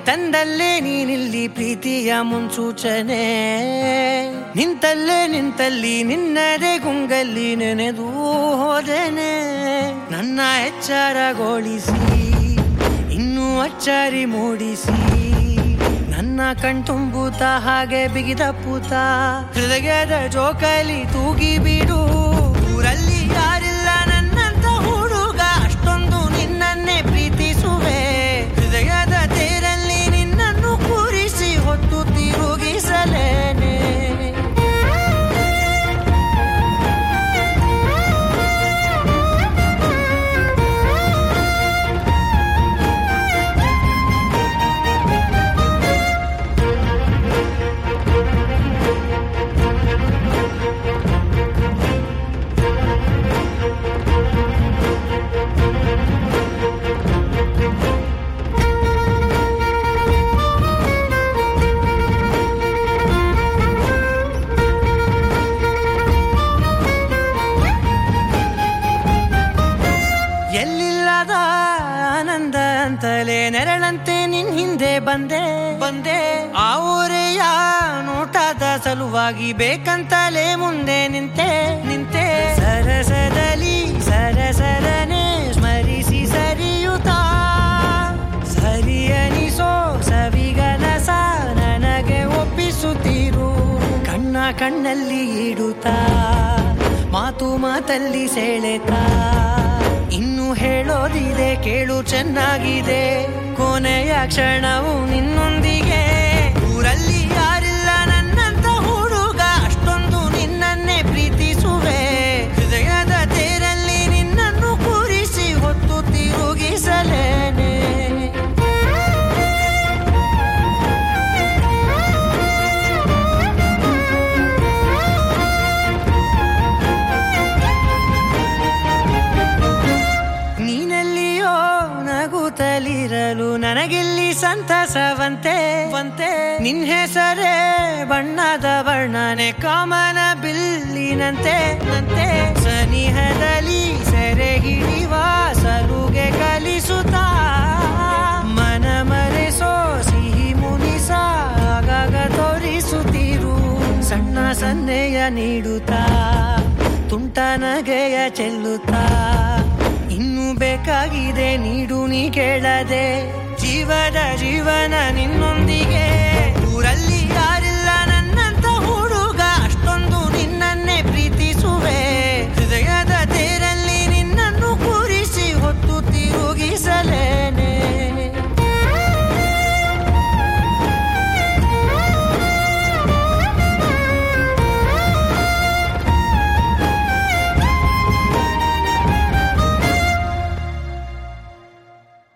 ತಂದಲ್ಲೇ ನೀನಿಲ್ಲಿ ಪ್ರೀತಿಯ ಮುನ್ಸೂಚನೆ, ನಿಂತಲ್ಲಿ ನಿನ್ನದೇ ಗುಂಗಲ್ಲಿ ನೆನೆದು ಹೋದೆನೆ. ನನ್ನ ಎಚ್ಚರಗೊಳಿಸಿ ಇನ್ನೂ ಅಚ್ಚರಿ ಮೂಡಿಸಿ, ನನ್ನ ಕಣ್ತುಂಬುತ್ತ ಹಾಗೆ ಬಿಗಿದ ಪೂತ, ಹೃದಯದ ಜೋಕಾಲಿ ತೂಗಿ ಬಿಡು. ಊರಲ್ಲಿ ಯಾರಿಲ್ಲ ನನ್ನಂತ ಹುಡುಗ, ಅಷ್ಟೊಂದು ನಿನ್ನನ್ನೇ ಪ್ರೀತಿಸುವೆ. ಹೃದಯದ ತೇರಲ್ಲಿ ನಿನ್ನನ್ನು ಕೂರಿಸಿ ಹೊತ್ತು ತಿರುಗಿಸಲೇನೆ. ಎಲ್ಲಿಲ್ಲದ ಆನಂದ ಅಂತಲೇ ನೆರಳಂತೆ ನಿನ್ ಹಿಂದೆ ಬಂದೆ. ಆ ಊರೆಯ ನೋಟದ ಸಲುವಾಗಿ ಬೇಕಂತಲೇ ಮುಂದೆ ನಿಂತೆ. ಸರಸದಲ್ಲಿ ಸರಸರನೆ ಸ್ಮರಿಸಿ ಸರಿಯುತ್ತಾ, ಸರಿಯನಿಸೋ ಸವಿಗನಸ ನನಗೆ ಒಪ್ಪಿಸುತ್ತೀರು. ಕಣ್ಣಲ್ಲಿ ಇಡುತ್ತಾ, ಮಾತಲ್ಲಿ ಸೆಳೆತಾ, ಇನ್ನು ಹೇಳೋದಿದೆ ಕೇಳು ಚೆನ್ನಾಗಿದೆ. ಕೊನೆಯ ಕ್ಷಣವು ನಿನ್ನೊಂದಿಗೆ. ಊರಲ್ಲಿ ಯಾರಿಲ್ಲ ನನ್ನಂತ ಹುಡುಗ, ಅಷ್ಟೊಂದು ನಿನ್ನನ್ನೇ ಪ್ರೀತಿಸುವೆ. ಹೃದಯದ ತೇರಲ್ಲಿ ನಿನ್ನನ್ನು ಕೂರಿಸಿ ಹೊತ್ತು ತಿರುಗಿಸಲೇನೆ. ನಗುತ್ತಲಿರಲು ನನಗಿಲ್ಲಿ ಸಂತಸವಂತೆ. ನಿನ್ ಹೆಸರೇ ಬಣ್ಣದ ವರ್ಣನೆ ಕಾಮನ ಬಿಲ್ಲಿನಂತೆ. ಸನಿಹದಲ್ಲಿ ಸೆರೆ ಹಿಡಿವ ಸಲುಗೆ ಕಲಿಸುತ್ತಾ, ಮನ ಮರೆಸೋ ಸಿಹಿ ಮುನಿಸ ಆಗಾಗ ತೋರಿಸುತ್ತೀರು. ಸಣ್ಣ ಸನ್ನೆಯ ನೀಡುತ್ತಾ, ತುಂಟ ನಗೆಯ ಚೆಲ್ಲುತ್ತಾ, ಇನ್ನೂ ಬೇಕಾಗಿದೆ ನೀಡು ನೀ ಕೇಳದೆ. ಜೀವನ ನಿನ್ನೊಂದಿಗೆ. ಊರಲ್ಲಿ ಯಾರಿಲ್ಲ